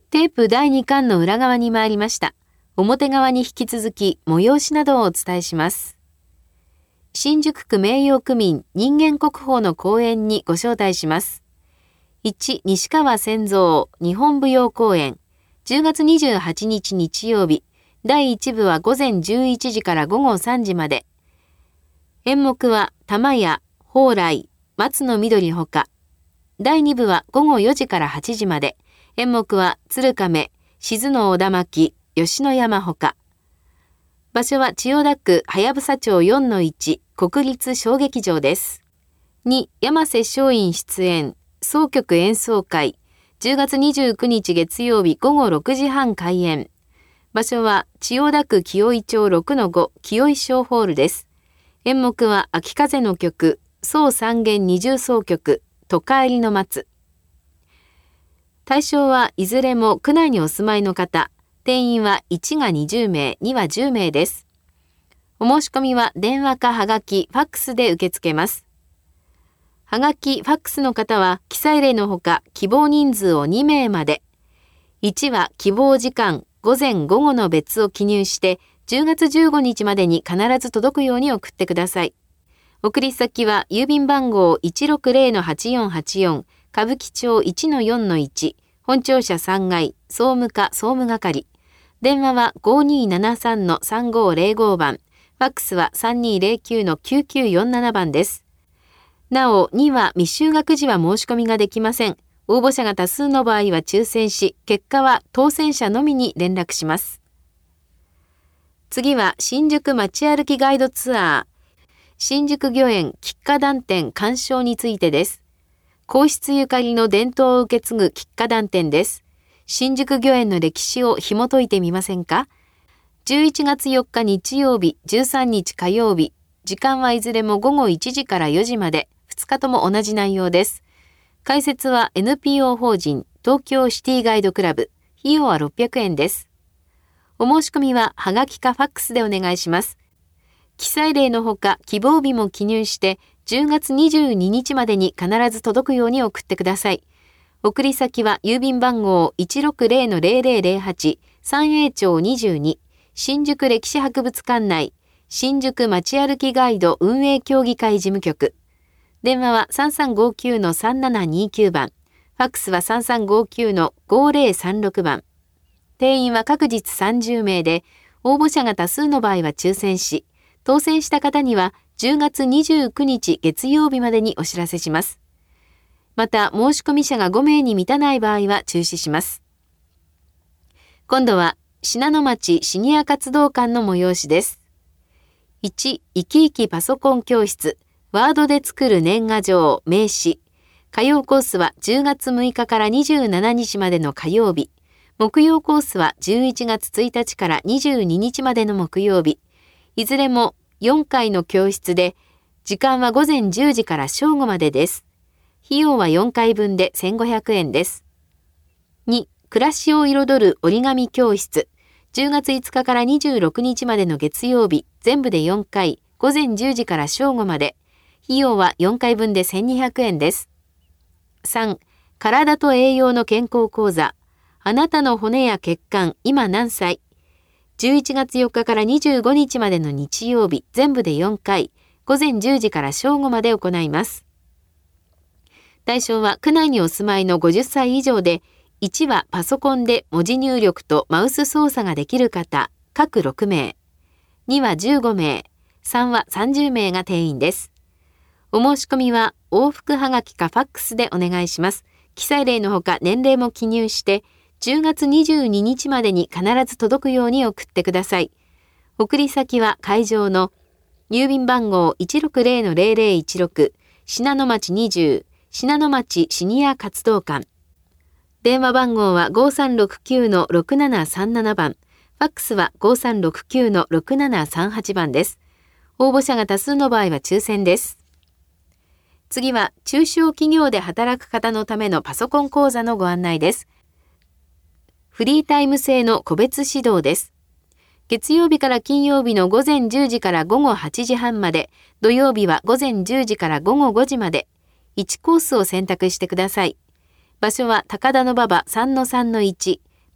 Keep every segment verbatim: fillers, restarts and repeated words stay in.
テープだいにかんの裏側に参りました。表側に引き続き催しなどをお伝えします。新宿区名誉区民人間国宝の公演にご招待します。いち. 西川千蔵日本舞踊公演じゅうがつにじゅうはちにち日曜日、だいいち部はごぜんじゅういちじからごごさんじまで。演目は玉屋、蓬莱、松の緑ほか。だいに部はごごよじからはちじまで。演目は鶴亀、静の小田巻、吉野山ほか。場所は千代田区はやぶさ町 よんのいち 国立小劇場です。に. 山瀬松陰出演箏曲演奏会じゅうがつにじゅうくにち月曜日ごごろくじはん開演。場所は千代田区清井町 ろくのご 清井小ホールです。演目は秋風の曲箏三弦二重奏曲都帰りの松。対象はいずれも区内にお住まいの方。定員はいちがにじゅうめい、にはじゅうめいです。お申し込みは電話かはがき、ファックスで受け付けます。はがき、ファックスの方は記載例のほか希望人数をにめいまで。いちは希望時間、午前午後の別を記入してじゅうがつじゅうごにちまでに必ず届くように送ってください。送り先は郵便番号 いちろくぜろのはちよんはちよん 歌舞伎町 いちのよんのいち 本庁舎さんがい総務課総務係。電話は ごにーななさんのさんごーぜろご 番。ファックスは さんにーぜろきゅうのきゅうきゅうよんなな 番です。なお、には未就学時は申し込みができません。応募者が多数の場合は抽選し、結果は当選者のみに連絡します。次は新宿街歩きガイドツアー。新宿御苑菊花壇店鑑賞についてです。皇室ゆかりの伝統を受け継ぐ菊花壇店です。新宿御苑の歴史を紐解いてみませんか？じゅういちがつよっか日曜日、じゅうさんにち火曜日、時間はいずれもごごいちじからよじまで、ふつかとも同じ内容です。解説は エヌピーオー 法人東京シティガイドクラブ、費用はろっぴゃくえんです。お申し込みははがきかファックスでお願いします。記載例のほか希望日も記入してじゅうがつにじゅうににちまでに必ず届くように送ってください。送り先は郵便番号 いちろくぜろのぜろぜろぜろはち 三栄町にじゅうに新宿歴史博物館内新宿街歩きガイド運営協議会事務局。電話は さんさんごきゅうのさんななにきゅう 番。ファックスは さんさんごきゅうのごぜろさんろく 番。定員は各日さんじゅうめいで、応募者が多数の場合は抽選し、当選した方にはじゅうがつにじゅうくにち月曜日までにお知らせします。また、申し込み者がごめいに満たない場合は中止します。今度は、信濃町シニア活動館の催しです。いち. 生き生きパソコン教室、ワードで作る年賀状、名刺。火曜コースはじゅうがつむいかからにじゅうしちにちまでの火曜日。木曜コースはじゅういちがつついたちからにじゅうににちまでの木曜日。いずれもよんかいの教室で、時間はごぜんじゅうじから正午までです。費用はよんかいぶんでせんごひゃくえんです。に. 暮らしを彩る折り紙教室。じゅうがついつかからにじゅうろくにちまでの月曜日、全部でよんかい、ごぜんじゅうじから正午まで。費用はよんかいぶんでせんにひゃくえんです。さん. 体と栄養の健康講座。あなたの骨や血管、今何歳？じゅういちがつよっかからにじゅうごにちまでの日曜日、全部でよんかい、ごぜんじゅうじから正午まで行います。対象は区内にお住まいのごじゅっさい以上で、いちはパソコンで文字入力とマウス操作ができる方、各ろくめい。にはじゅうごめい。さんはさんじゅうめいが定員です。お申し込みは往復はがきかファックスでお願いします。記載例のほか年齢も記入して、じゅうがつにじゅうににちまでに必ず届くように送ってください。送り先は会場の郵便番号 いちろくぜろのぜろぜろいちろく 信濃町にじゅう信濃町シニア活動館。電話番号はごさんろくきゅうのろくななさんなな 番。ファックスはごさんろくきゅうのろくななさんはち 番です。応募者が多数の場合は抽選です。次は中小企業で働く方のためのパソコン講座のご案内です。フリータイム制の個別指導です。月曜日から金曜日のごぜんじゅうじからごごはちじはんまで、土曜日はごぜんじゅうじからごごごじまで、いちコースを選択してください。場所は高田馬場 さんのさんのいち、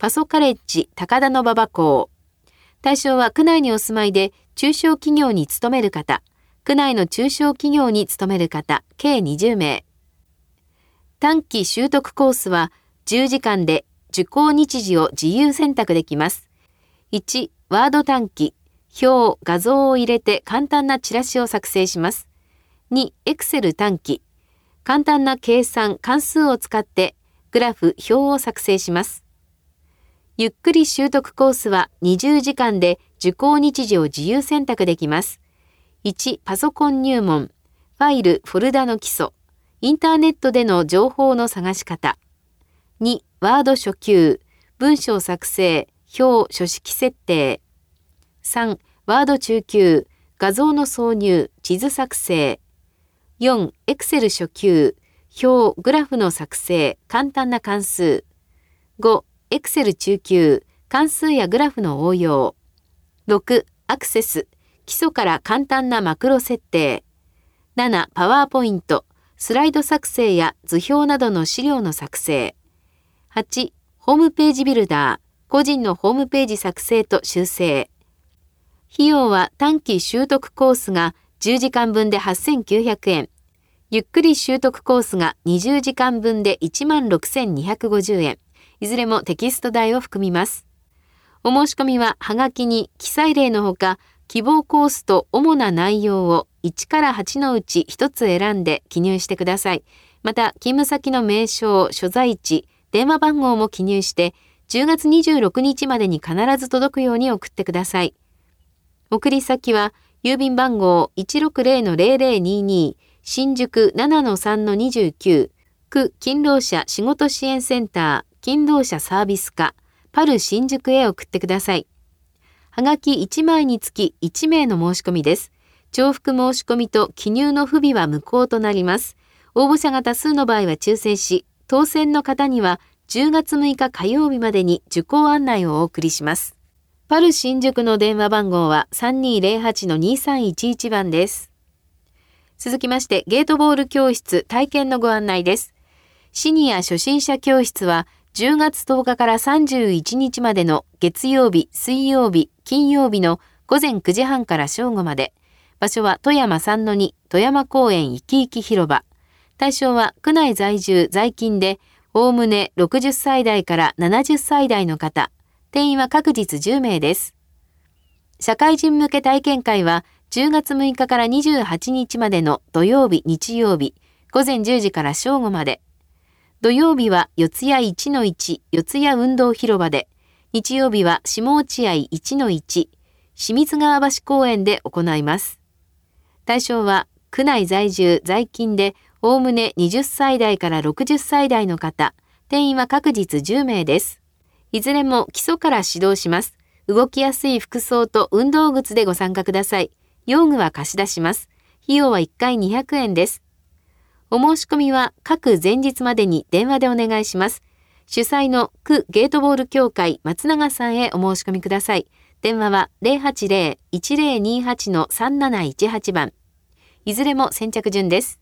パソカレッジ高田馬場校。対象は区内にお住まいで中小企業に勤める方、区内の中小企業に勤める方、計にじゅうめい。短期習得コースはじゅうじかんで受講日時を自由選択できます。いち、ワード短期、表、画像を入れて簡単なチラシを作成します。に、エクセル短期、簡単な計算、関数を使ってグラフ、表を作成します。ゆっくり習得コースはにじゅうじかんで受講日時を自由選択できます。いち、パソコン入門、ファイル、フォルダの基礎、インターネットでの情報の探し方。に、ワード初級、文章作成、表、書式設定。さん、ワード中級、画像の挿入、地図作成。よん、エクセル初級、表、グラフの作成、簡単な関数。ご、エクセル中級、関数やグラフの応用。ろく、アクセス、基礎から簡単なマクロ設定。なな、パワーポイント、スライド作成や図表などの資料の作成。はち、ホームページビルダー、個人のホームページ作成と修正。費用は短期習得コースがじゅうじかんぶんではっせんきゅうひゃくえん、ゆっくり習得コースがにじゅうじかんぶんでいちまんろくせんにひゃくごじゅうえん、いずれもテキスト代を含みます。お申し込みははがきに記載例のほか、希望コースと主な内容をいちからはちのうちひとつ選んで記入してください。また、勤務先の名称、所在地、電話番号も記入して、じゅうがつにじゅうろくにちまでに必ず届くように送ってください。送り先は、郵便番号 いちろくぜろのぜろぜろにに 新宿 ななのさんのにじゅうきゅう、区勤労者仕事支援センター勤労者サービス課パル新宿へ送ってください。はがきいちまいにつきいちめいの申し込みです。重複申し込みと記入の不備は無効となります。応募者が多数の場合は抽選し、当選の方にはじゅうがつむいか火曜日までに受講案内をお送りします。パル新宿の電話番号は さんにーぜろはちのにさんいちいち 番です。続きまして、ゲートボール教室体験のご案内です。シニア初心者教室はじゅうがつとおかからさんじゅういちにちまでの月曜日、水曜日、金曜日のごぜんくじはんから正午まで。場所は富山 さんのに 富山公園いきいき広場。対象は区内在住在勤で、おおむねろくじゅっさいだいからななじゅっさいだいの方。定員は各日じゅうめいです。社会人向け体験会はじゅうがつむいかからにじゅうはちにちまでの土曜日、日曜日、ごぜんじゅうじから正午まで。土曜日は四谷 いちのいち 四谷運動広場で、日曜日は下落合 いちのいち 清水川橋公園で行います。対象は区内在住在勤でおおむねはたちだいからろくじゅっさいだいの方。定員は各日じゅうめいです。いずれも基礎から指導します。動きやすい服装と運動靴でご参加ください。用具は貸し出します。費用はいっかいにひゃくえんです。お申し込みは各前日までに電話でお願いします。主催の区ゲートボール協会松永さんへお申し込みください。電話は ぜろはちぜろ いちぜろにはちのさんなないちはち 番。いずれも先着順です。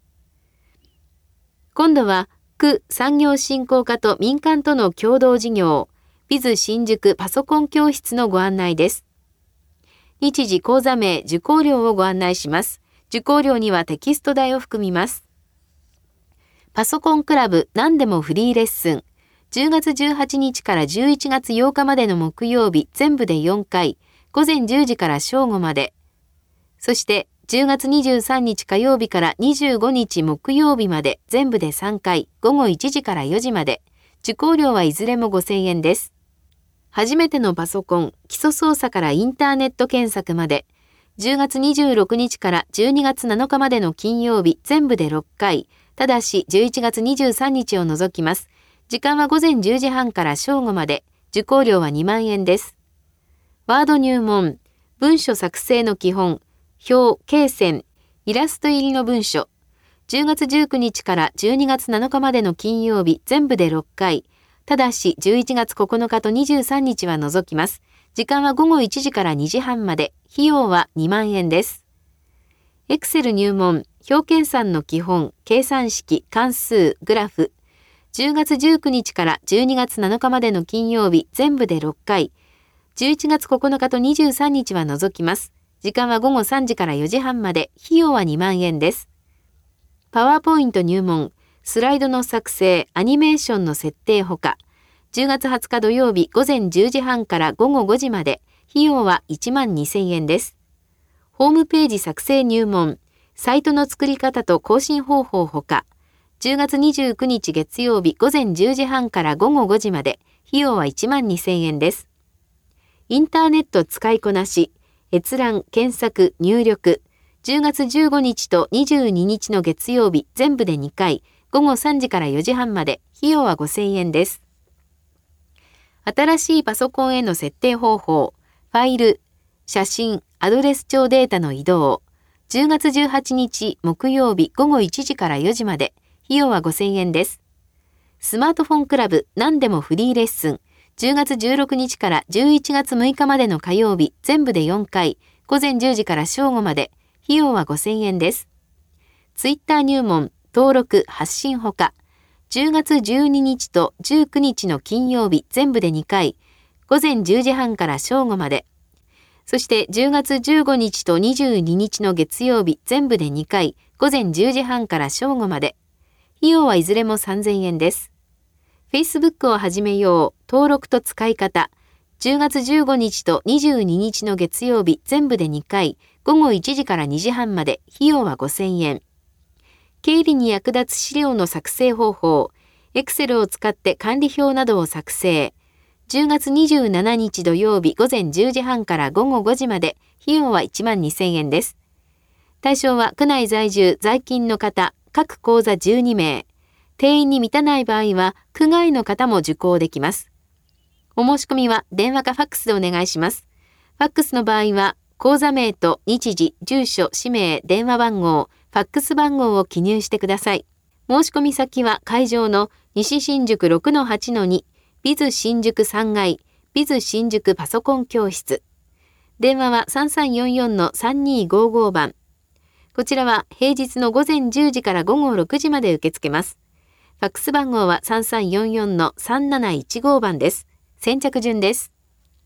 今度は区産業振興課と民間との共同事業、ビズ新宿パソコン教室のご案内です。日時講座名、受講料をご案内します。受講料にはテキスト代を含みます。パソコンクラブ何でもフリーレッスン。じゅうがつじゅうはちにちからじゅういちがつようかまでの木曜日、全部でよんかい、ごぜんじゅうじから正午まで。そしてじゅうがつにじゅうさんにち火曜日からにじゅうごにち木曜日まで、全部でさんかい、ごごいちじからよじまで。受講料はいずれもごせんえんです。初めてのパソコン、基礎操作からインターネット検索まで。じゅうがつにじゅうろくにちからじゅうにがつなのかまでの金曜日、全部でろっかい。ただしじゅういちがつにじゅうさんにちを除きます。時間はごぜんじゅうじはんから正午まで。受講料はにまんえんです。ワード入門、文書作成の基本、表、罫線、イラスト入りの文書。じゅうがつじゅうくにちからじゅうにがつなのかまでの金曜日、全部でろっかい。ただしじゅういちがつここのかとにじゅうさんにちは除きます。時間はごごいちじからにじはんまで。費用はにまんえんです。エクセル入門、表計算の基本、計算式、関数、グラフ。 じゅうがつじゅうくにちからじゅうにがつなのかまでの金曜日全部でろっかい、じゅういちがつここのかとにじゅうさんにちは除きます。時間はごごさんじからよじはんまで、費用はにまんえんです。パワーポイント入門、スライドの作成、アニメーションの設定ほか、じゅうがつはつか土曜日午前じゅうじはんからごごごじまで、費用はいちまんにせんえんです。ホームページ作成入門、サイトの作り方と更新方法ほか、じゅうがつにじゅうくにち月曜日午前じゅうじはんからごごごじまで、費用はいちまんにせんえんです。インターネット使いこなし、閲覧、検索、入力、じゅうがつじゅうごにちとにじゅうににちの月曜日全部でにかい、ごごさんじからよじはんまで、費用はごせんえんです。新しいパソコンへの設定方法、ファイル、写真、アドレス帳データの移動、じゅうがつじゅうはちにち木曜日ごごいちじからよじまで、費用はごせんえんです。スマートフォンクラブ何でもフリーレッスン、じゅうがつじゅうろくにちからじゅういちがつむいかまでの火曜日全部でよんかい、ごぜんじゅうじから正午まで、費用はごせんえんです。ツイッター入門、登録、発信ほか、じゅうがつじゅうににちとじゅうくにちの金曜日全部でにかい、ごぜんじゅうじはんから正午まで、そしてじゅうがつじゅうごにちとにじゅうににちの月曜日全部でにかい、ごぜんじゅうじはんから正午まで、費用はいずれもさんぜんえんです。Facebook を始めよう、登録と使い方、じゅうがつじゅうごにちとにじゅうににちの月曜日全部でにかい、ごごいちじからにじはんまで、費用はごせんえん。経理に役立つ資料の作成方法、Excel を使って管理表などを作成。じゅうがつにじゅうしちにち土曜日午前じゅうじはんからごごごじまで、費用はいちまんにせんえんです。対象は区内在住在勤の方、各口座じゅうにめい。定員に満たない場合は、区外の方も受講できます。お申し込みは電話かファックスでお願いします。ファックスの場合は、口座名と日時、住所、氏名、電話番号、ファックス番号を記入してください。申し込み先は会場の西新宿 ろくのはちのに、ビズ新宿さんがい、ビズ新宿パソコン教室。電話は さんさんよんよんのさんにーごーごー 番。こちらは平日の午前じゅうじからごごろくじまで受け付けます。ファックス番号は さんさんよんよんのさんなないちごー 番です。先着順です。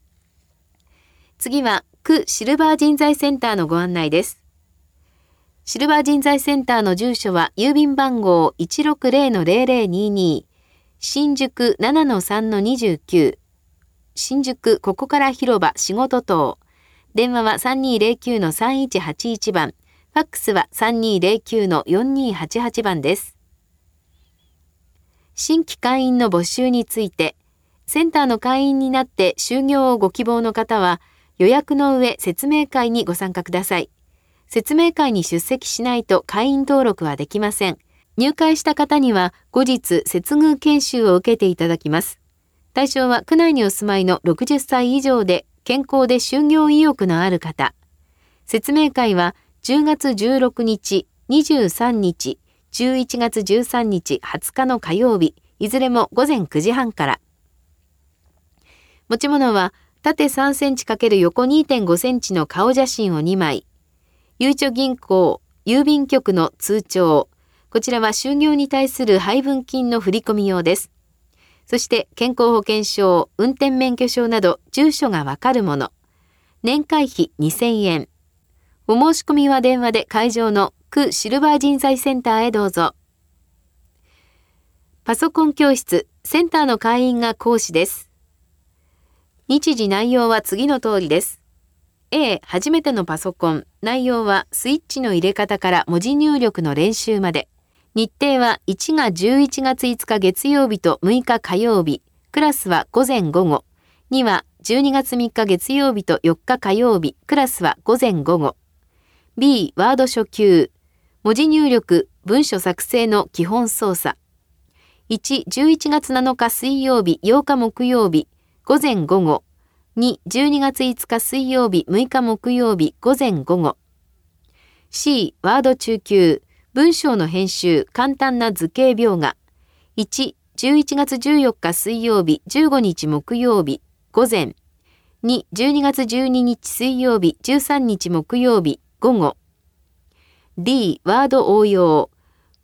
次は区シルバー人材センターのご案内です。シルバー人材センターの住所は郵便番号 いちろくぜろのぜろぜろにに、新宿 ななのさんのにじゅうきゅう、新宿ここから広場仕事棟。電話は さんにーぜろきゅうのさんいちはちいち 番、ファックスは さんにーぜろきゅうのよんにーはちはち 番です。新規会員の募集について、センターの会員になって就業をご希望の方は、予約の上説明会にご参加ください。説明会に出席しないと会員登録はできません。入会した方には後日接遇研修を受けていただきます。対象は区内にお住まいのろくじゅっさい以上で健康で就業意欲のある方。説明会はじゅうがつじゅうろくにち、にじゅうさんにち、じゅういちがつじゅうさんにち、はつかの火曜日、いずれも午前くじはんから。持ち物は縦さんセンチ×横 にてんごセンチの顔写真をにまい。ゆうちょ銀行、郵便局の通帳。こちらは就業に対する配分金の振込用です。そして健康保険証、運転免許証など住所がわかるもの。年会費にせんえん。お申し込みは電話で会場の区シルバー人材センターへどうぞ。パソコン教室、センターの会員が講師です。日時内容は次の通りです。A、初めてのパソコン。内容はスイッチの入れ方から文字入力の練習まで。日程はいちがじゅういちがついつか月曜日とむいか火曜日。クラスは午前午後。にはじゅうにがつみっか月曜日とよっか火曜日。クラスは午前午後。B、ワード初級。文字入力、文書作成の基本操作。いち、じゅういちがつなのか水曜日、ようか木曜日。午前午後。に、じゅうにがついつか水曜日、むいか木曜日、午前午後。C、ワード中級。文章の編集、簡単な図形描画。いち、じゅういちがつじゅうよっか水曜日、じゅうごにち木曜日、午前。に、じゅうにがつじゅうににち水曜日、じゅうさんにち木曜日、午後。D、ワード応用。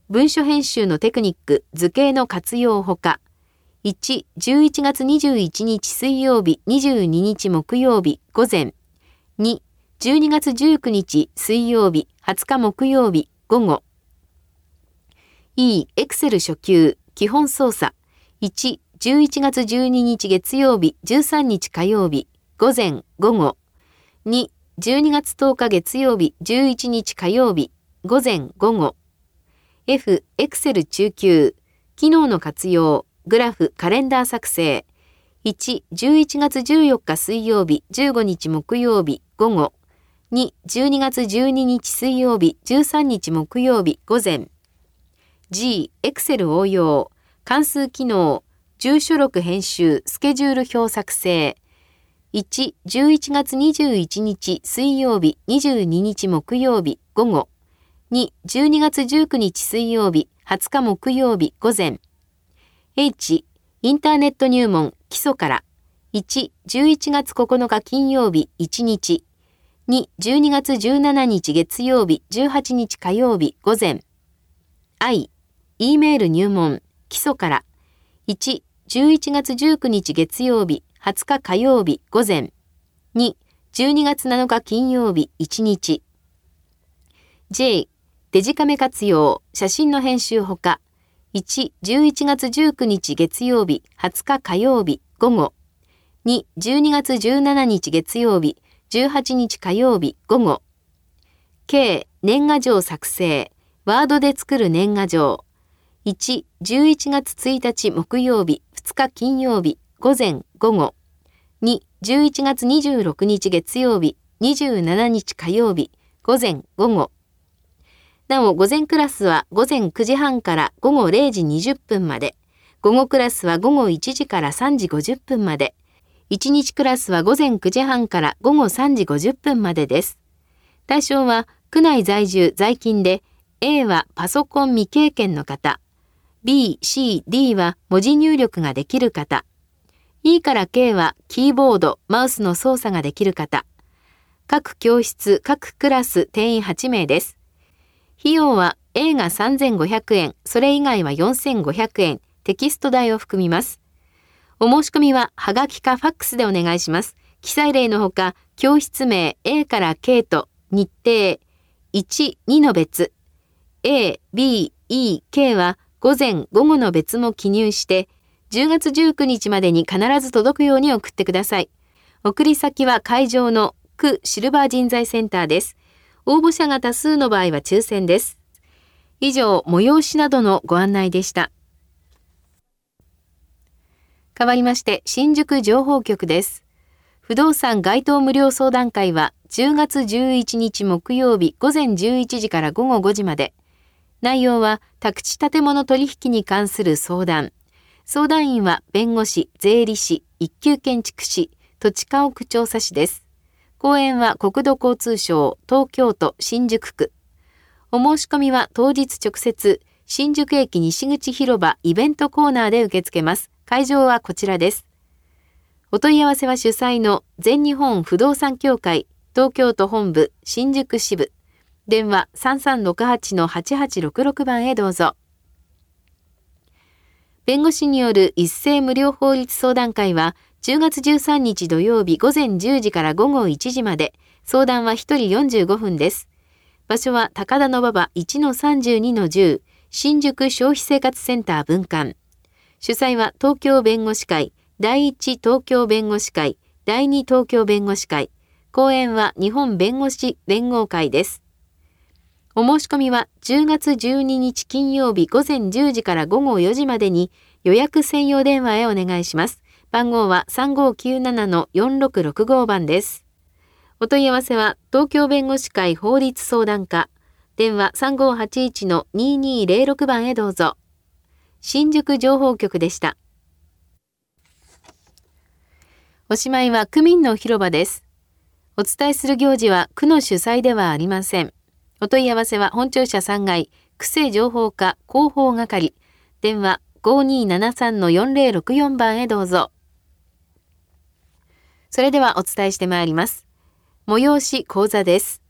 文書編集のテクニック、図形の活用ほか、いち、じゅういちがつにじゅういちにち水曜日、にじゅうににち木曜日、午前。に、じゅうにがつじゅうくにち水曜日、はつか木曜日、午後。E、Excel 初級、基本操作。いち、じゅういちがつじゅうににち月曜日、じゅうさんにち火曜日、午前、午後。に、じゅうにがつとおか月曜日、じゅういちにち火曜日、午前、午後。F、Excel 中級、機能の活用、グラフ、カレンダー作成。いち、じゅういちがつじゅうよっか水曜日、じゅうごにち木曜日、午後。に、じゅうにがつじゅうににち水曜日、じゅうさんにち木曜日、午前。G、Excel 応用、関数機能、住所録編集、スケジュール表作成。いち、じゅういちがつにじゅういちにち水曜日、にじゅうににち木曜日、午後。に、じゅうにがつじゅうくにち水曜日、はつか木曜日、午前。H、インターネット入門、基礎から。いち、じゅういちがつここのか金曜日、いちにち。に、じゅうにがつじゅうしちにち月曜日、じゅうはちにち火曜日、午前。I、E メール入門、基礎から。いち、じゅういちがつじゅうくにち月曜日、はつか火曜日、午前。に、じゅうにがつなのか金曜日、いちにち。J、デジカメ活用、写真の編集ほか。いち、じゅういちがつじゅうくにち月曜日、はつか火曜日、午後。に、じゅうにがつじゅうしちにち月曜日、じゅうはちにち火曜日、午後。K、年賀状作成、ワードで作る年賀状。いち、じゅういちがつついたち木曜日、ふつか金曜日、午前、午後。に、じゅういちがつにじゅうろくにち月曜日、にじゅうしちにち火曜日、午前、午後。なお、午前クラスは午前くじはんから午後れいじにじゅっぷんまで、午後クラスは午後いちじからさんじごじゅっぷんまで、いちにちクラスは午前くじはんから午後さんじごじゅっぷんまでです。対象は、区内在住在勤で、A はパソコン未経験の方、B、C、D は文字入力ができる方、E から K はキーボード、マウスの操作ができる方、各教室、各クラス定員はちめいです。費用は A がさんぜんごひゃくえん、それ以外はよんせんごひゃくえん、テキスト代を含みます。お申し込みははがきかファックスでお願いします。記載例のほか、教室名 A から K と日程いち、にの別、A、B、E、K は午前、午後の別も記入して、じゅうがつじゅうくにちまでに必ず届くように送ってください。送り先は会場の区シルバー人材センターです。応募者が多数の場合は抽選です。以上、催しなどのご案内でした。代わりまして、新宿情報局です。不動産該当無料相談会はじゅうがつじゅういちにち木曜日午前じゅういちじから午後ごじまで。内容は宅地建物取引に関する相談。相談員は弁護士、税理士、一級建築士、土地家屋調査士です。講演は国土交通省東京都新宿区。お申し込みは当日直接新宿駅西口広場イベントコーナーで受け付けます。会場はこちらです。お問い合わせは主催の全日本不動産協会東京都本部新宿支部。電話 さんさんろくはちのはちはちろくろく 番へどうぞ。弁護士による一斉無料法律相談会はじゅうがつじゅうさんにち土曜日午前じゅうじから午後いちじまで、相談はひとりよんじゅうごふんです。場所は高田馬場 いちのさんじゅうにのじゅう、新宿消費生活センター分館。主催は東京弁護士会、だいいち東京弁護士会、だいに東京弁護士会。講演は日本弁護士連合会です。お申し込みはじゅうがつじゅうににち金曜日午前じゅうじから午後よじまでに予約専用電話へお願いします。番号は さんごーきゅうななのよんろくろくご 番です。お問い合わせは東京弁護士会法律相談課、電話 さんごーはちいちのにーにーぜろろく 番へどうぞ。新宿情報局でした。おしまいは区民の広場です。お伝えする行事は区の主催ではありません。お問い合わせは本庁舎さんがい、区政情報課広報係、電話 ごーにーななさんのよんぜろろくよん 番へどうぞ。それではお伝えしてまいります。催し講座です。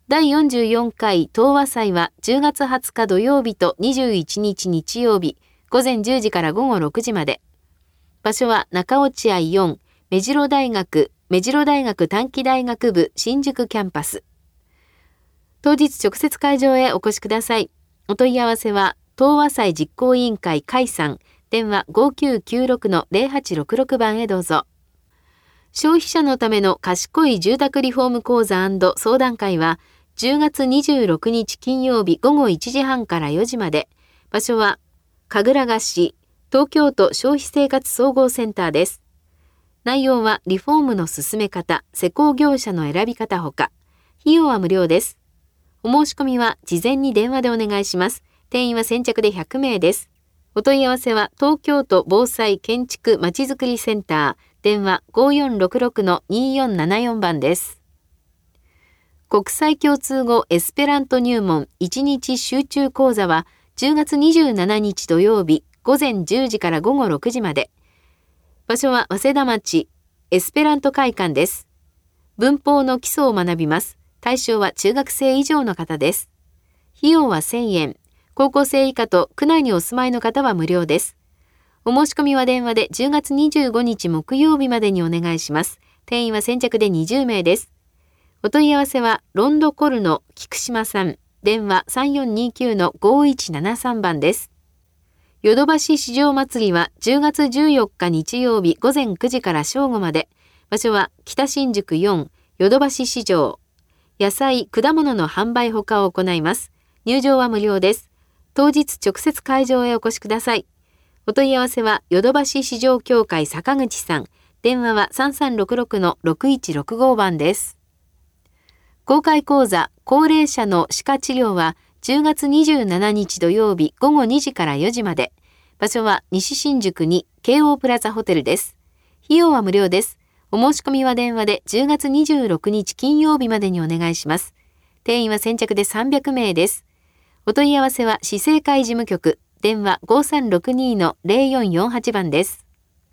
だいよんじゅうよんかい東和祭はじゅうがつはつか土曜日とにじゅういちにち日曜日、午前じゅうじから午後ろくじまで。場所は中落合よん、目白大学、目白大学短期大学部新宿キャンパス。当日直接会場へお越しください。お問い合わせは、東和祭実行委員会会さん、電話 ごきゅうきゅうろくのゼロはちろくろく 番へどうぞ。消費者のための賢い住宅リフォーム講座&相談会は、じゅうがつにじゅうろくにち金曜日午後いちじはんからよじまで。場所は、神楽ヶ市、東京都消費生活総合センターです。内容はリフォームの進め方、施工業者の選び方ほか、費用は無料です。お申し込みは事前に電話でお願いします。定員は先着でひゃくめいです。お問い合わせは東京都防災建築まちづくりセンター、電話 ごよんろくろくのによんななよん 番です。国際共通語エスペラント入門いちにち集中講座はじゅうがつにじゅうしちにち土曜日午前じゅうじから午後ろくじまで。場所は早稲田町エスペラント会館です。文法の基礎を学びます。対象は中学生以上の方です。費用はせんえん。高校生以下と区内にお住まいの方は無料です。お申し込みは電話でじゅうがつにじゅうごにち木曜日までにお願いします。定員は先着でにじゅうめいです。お問い合わせはロンドコルの菊島さん、電話 さんよんにきゅうのごいちななさん 番です。ヨドバシ市場祭りはじゅうがつじゅうよっか日曜日午前くじから正午まで。場所は北新宿よん、ヨドバシ市場。野菜、果物の販売ほかを行います。入場は無料です。当日直接会場へお越しください。お問い合わせはヨドバシ市場協会坂口さん。電話はさんさんろくろくのろくいちろくご番です。公開講座、高齢者の歯科治療はじゅうがつにじゅうしちにち土曜日午後にじからよじまで。場所は西新宿に京王プラザホテルです。費用は無料です。お申し込みは電話でじゅうがつにじゅうろくにち金曜日までにお願いします。定員は先着でさんびゃくめいです。お問い合わせは市政会事務局、電話 ごさんろくにのゼロよんよんはち 番です。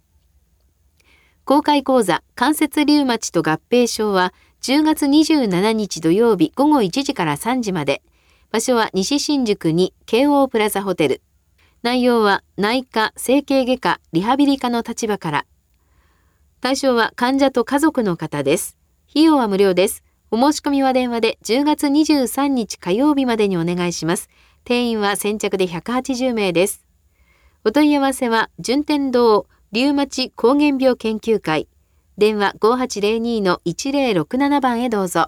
公開講座、関節リウマチと合併症はじゅうがつにじゅうしちにち土曜日午後いちじからさんじまで。場所は西新宿に京王プラザホテル。内容は内科、整形外科、リハビリ科の立場から。対象は患者と家族の方です。費用は無料です。お申し込みは電話でじゅうがつにじゅうさんにち火曜日までにお願いします。定員は先着でひゃくはちじゅうめいです。お問い合わせは順天堂リウマチ膠原病研究会。電話 ごはちゼロにのいちゼロろくなな 番へどうぞ。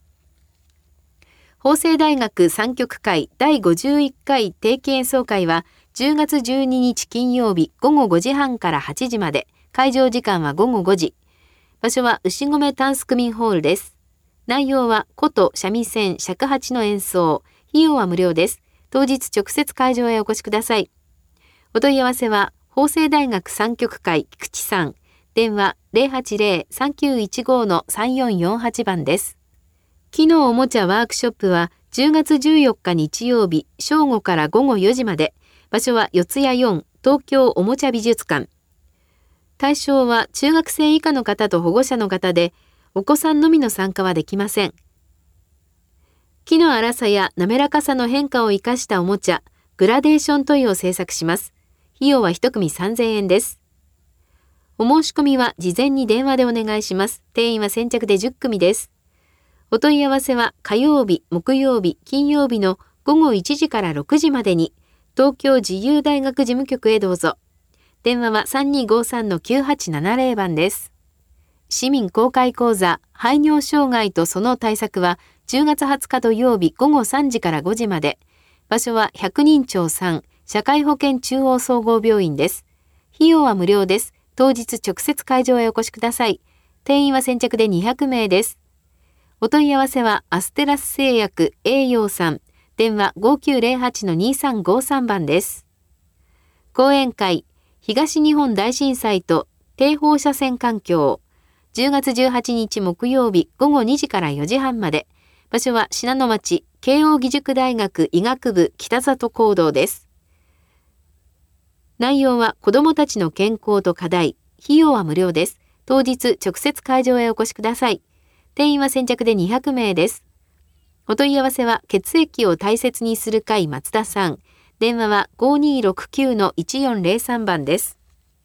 法政大学三極会だいごじゅういっかい定期演奏会はじゅうがつじゅうににち金曜日午後ごじはんからはちじまで。会場時間はごごごじ。場所は牛込タンス区民ホールです。内容は琴、三味線、尺八の演奏。費用は無料です。当日直接会場へお越しください。お問い合わせは法政大学三極会菊池さん。電話 ゼロはちゼロ さんきゅういちごのさんよんよんはち 番です。木のおもちゃワークショップはじゅうがつじゅうよっか日曜日正午から午後よじまで。場所は四谷よん東京おもちゃ美術館。対象は中学生以下の方と保護者の方で、お子さんのみの参加はできません。木の粗さや滑らかさの変化を生かしたおもちゃ、グラデーショントイを制作します。費用は一組さんぜんえんです。お申し込みは事前に電話でお願いします。定員は先着でじゅっくみです。お問い合わせは火曜日、木曜日、金曜日の午後いちじからろくじまでに東京自由大学事務局へどうぞ。電話は さんにごさんのきゅうはちななゼロ 番です。市民公開講座排尿障害とその対策はじゅうがつはつか土曜日午後さんじからごじまで。場所は百人町さん社会保険中央総合病院です。費用は無料です。当日直接会場へお越しください。定員は先着でにひゃくめいです。お問い合わせはアステラス製薬栄養さん。電話 ごきゅうゼロはちのにさんごさん 番です。講演会東日本大震災と低放射線環境。じゅうがつじゅうはちにち木曜日午後にじからよじはんまで。場所は信濃町慶應義塾大学医学部北里講堂です。内容は子どもたちの健康と課題。費用は無料です。当日直接会場へお越しください。定員は先着でにひゃくめいです。 お問い合わせは血液を大切にする会松田さん。電話は ごにーろくきゅうのいちよんぜろさん 番です。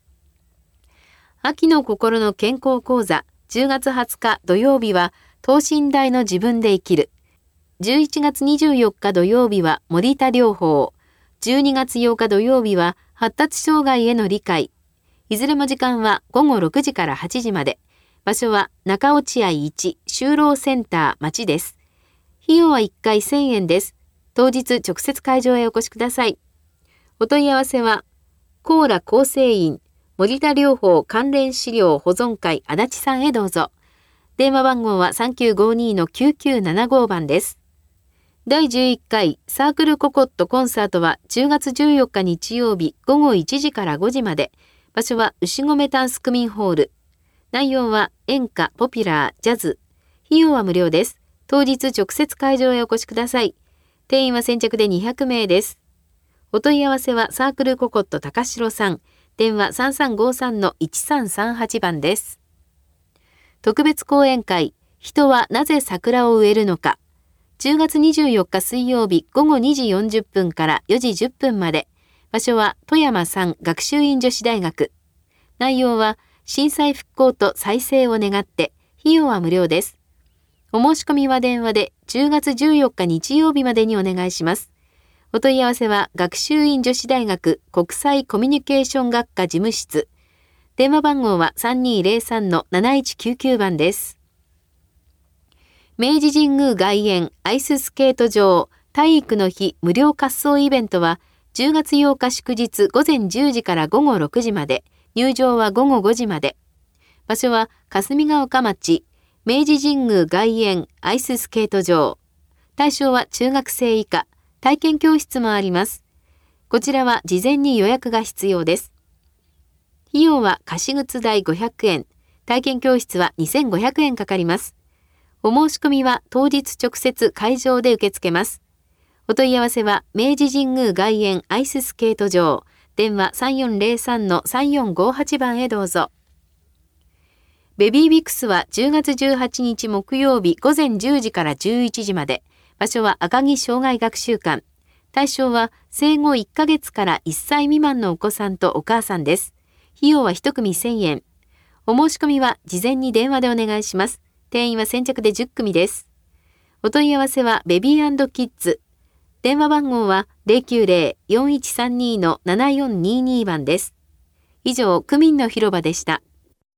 秋の心の健康講座、じゅうがつはつか土曜日は等身大の自分で生きる。じゅういちがつにじゅうよっか土曜日は森田療法。じゅうにがつようか土曜日は発達障害への理解。いずれも時間はごごろくじからはちじまで。場所は中落合いち就労センター町です。費用はいっかいせんえんです。当日直接会場へお越しください。お問い合わせは、コーラ厚生院森田療法関連資料保存会足立さんへどうぞ。電話番号は さんきゅうごにのきゅうきゅうななご 番です。だいじゅういっかいサークルココットコンサートはじゅうがつじゅうよっか日曜日ごごいちじからごじまで。場所は牛込タンス区民ホール。内容は演歌、ポピュラー、ジャズ。費用は無料です。当日直接会場へお越しください。定員は先着でにひゃくめいです。お問い合わせはサークルココット高城さん。電話 さんさんごさんのいちさんさんはち 番です。特別講演会、人はなぜ桜を植えるのか。じゅうがつにじゅうよっか水曜日ごごにじよんじゅっぷんからよじじゅっぷんまで。場所は富山産学習院女子大学。内容は震災復興と再生を願って、費用は無料です。お申し込みは電話でじゅうがつじゅうよっか日曜日までにお願いします。お問い合わせは学習院女子大学国際コミュニケーション学科事務室。電話番号は さんにーぜろさんのなないちきゅうきゅう 番です。明治神宮外苑アイススケート場体育の日無料滑走イベントはじゅうがつようか祝日午前じゅうじからごごろくじまで、入場はごごごじまで。場所は霞ヶ丘町明治神宮外苑アイススケート場。対象は中学生以下、体験教室もあります。こちらは事前に予約が必要です。費用は貸靴代ごひゃくえん、体験教室はにせんごひゃくえんかかります。お申し込みは当日直接会場で受け付けます。お問い合わせは明治神宮外苑アイススケート場、電話 さんよんぜろさんのさんよんごはち 番へどうぞ。ベビービクスはじゅうがつじゅうはちにち木曜日午前じゅうじからじゅういちじまで。場所は赤城障害学習館。対象は生後いっかげつからいっさい未満のお子さんとお母さんです。費用は一組せんえん。お申し込みは事前に電話でお願いします。定員は先着でじゅっくみです。お問い合わせはベビー&キッズ。電話番号は ゼロきゅうゼロ よんいちさんにのななよんにに 番です。以上、区民の広場でした。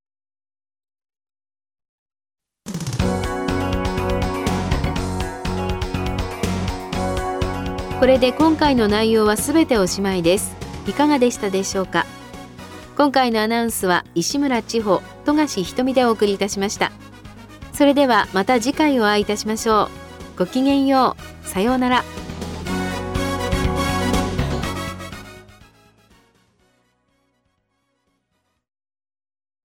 これで今回の内容はすべておしまいです。いかがでしたでしょうか。今回のアナウンスは石村千穂、富樫ひとみでお送りいたしました。それではまた次回お会いいたしましょう。ごきげんよう。さようなら。